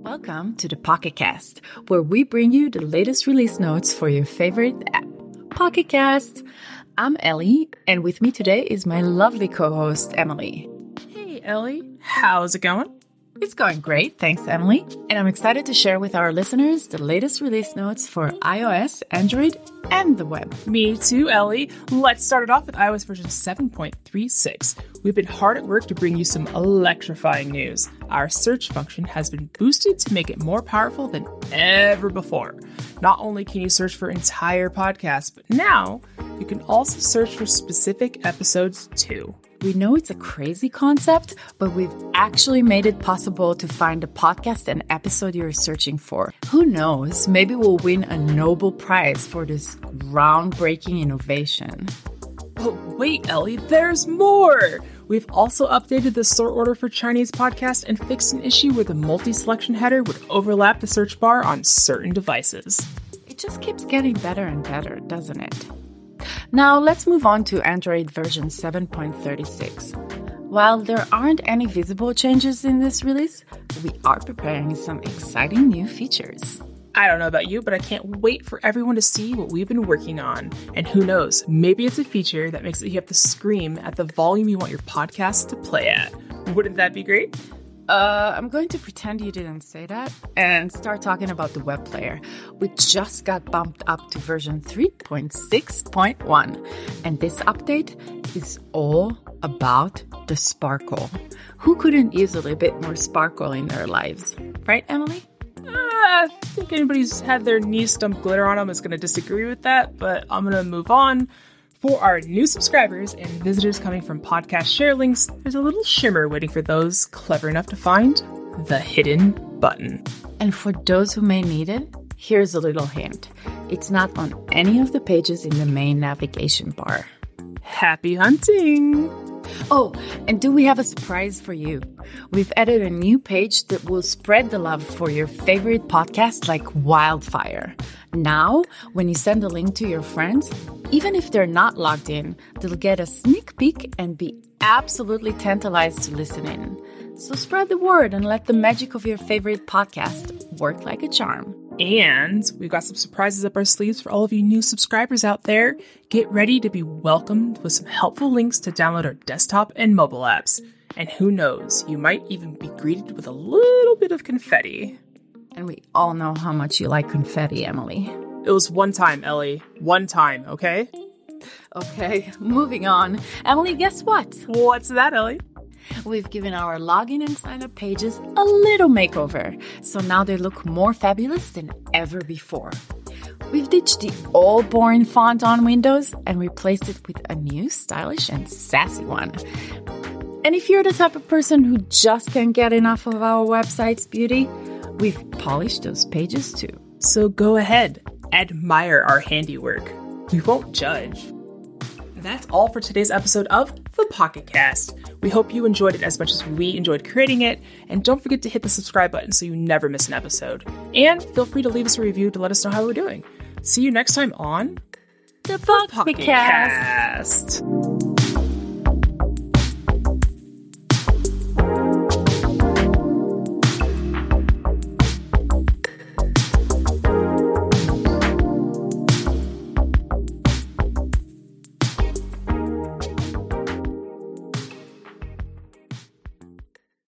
Welcome to the Pocket Cast, where we bring you the latest release notes for your favorite app, Pocket Cast. I'm Ellie, and with me today is my lovely co-host, Emily. Hey, Ellie. How's it going? It's going great, thanks, Emily. And I'm excited to share with our listeners the latest release notes for iOS, Android, and the web. Me too, Ellie. Let's start it off with iOS version 7.36. We've been hard at work to bring you some electrifying news. Our search function has been boosted to make it more powerful than ever before. Not only can you search for entire podcasts, but now you can also search for specific episodes too. We know it's a crazy concept, but we've actually made it possible to find the podcast and episode you're searching for. Who knows, maybe we'll win a Nobel Prize for this groundbreaking innovation. But wait, Ellie, there's more! We've also updated the sort order for Chinese podcasts and fixed an issue where the multi-selection header would overlap the search bar on certain devices. It just keeps getting better and better, doesn't it? Now let's move on to Android version 7.36. While there aren't any visible changes in this release, we are preparing some exciting new features. I don't know about you, but I can't wait for everyone to see what we've been working on. And who knows, maybe it's a feature that makes it you have to scream at the volume you want your podcast to play at. Wouldn't that be great? I'm going to pretend you didn't say that and start talking about the web player. We just got bumped up to version 3.6.1. And this update is all about the sparkle. Who couldn't use a little bit more sparkle in their lives? Right, Emily? I think anybody who's had their knees stump glitter on them is going to disagree with that, but I'm going to move on. For our new subscribers and visitors coming from podcast share links, there's a little shimmer waiting for those clever enough to find the hidden button. And for those who may need it, here's a little hint. It's not on any of the pages in the main navigation bar. Happy hunting! Oh, and do we have a surprise for you? We've added a new page that will spread the love for your favorite podcast like wildfire. Now, when you send a link to your friends, even if they're not logged in, they'll get a sneak peek and be absolutely tantalized to listen in. So spread the word and let the magic of your favorite podcast work like a charm. And we've got some surprises up our sleeves for all of you new subscribers out there. Get ready to be welcomed with some helpful links to download our desktop and mobile apps. And who knows, you might even be greeted with a little bit of confetti. And we all know how much you like confetti, Emily. It was one time, Ellie. One time, okay? Okay, moving on. Emily, guess what? What's that, Ellie? We've given our login and sign-up pages a little makeover, so now they look more fabulous than ever before. We've ditched the old boring font on Windows and replaced it with a new stylish and sassy one. And if you're the type of person who just can't get enough of our website's beauty, we've polished those pages too. So go ahead, admire our handiwork. We won't judge. That's all for today's episode of The Pocket Cast. We hope you enjoyed it as much as we enjoyed creating it, and don't forget to hit the subscribe button so you never miss an episode. And feel free to leave us a review to let us know how we're doing. See you next time on The Pocket Cast.